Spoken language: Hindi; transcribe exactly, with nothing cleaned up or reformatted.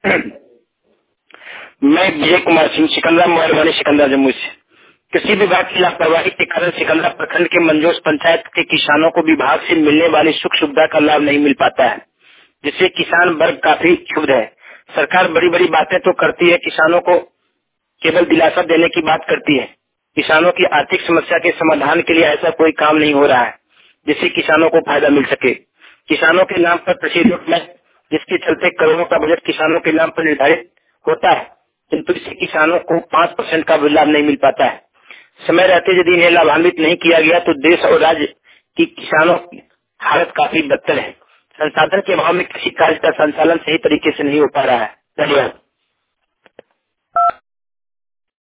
मैं विजय कुमार सिंह, सिकंदरा मोबाइल वाले, सिकंदरा जम्मू से। कृषि विभाग की लापरवाही के कारण सिकंदरा प्रखंड के मंजोस पंचायत के किसानों को विभाग से मिलने वाली सुख सुविधा का लाभ नहीं मिल पाता है, जिससे किसान वर्ग काफी क्षुब्ध है। सरकार बड़ी बड़ी बातें तो करती है, किसानों को केवल दिलासा देने की बात करती है। किसानों की आर्थिक समस्या के समाधान के लिए ऐसा कोई काम नहीं हो रहा है जिससे किसानों को फायदा मिल सके। किसानों के नाम पर कृषि में जिसके चलते करोड़ों का बजट किसानों के नाम पर निर्धारित होता है, किंतु इससे किसानों को पाँच परसेंट का भी लाभ नहीं मिल पाता है। समय रहते यदि इन्हें लाभान्वित नहीं किया गया तो देश और राज्य की किसानों की हालत काफी बदतर है। संसाधन के अभाव में कृषि कार्य का संचालन सही तरीके से नहीं हो पा रहा है। धन्यवाद।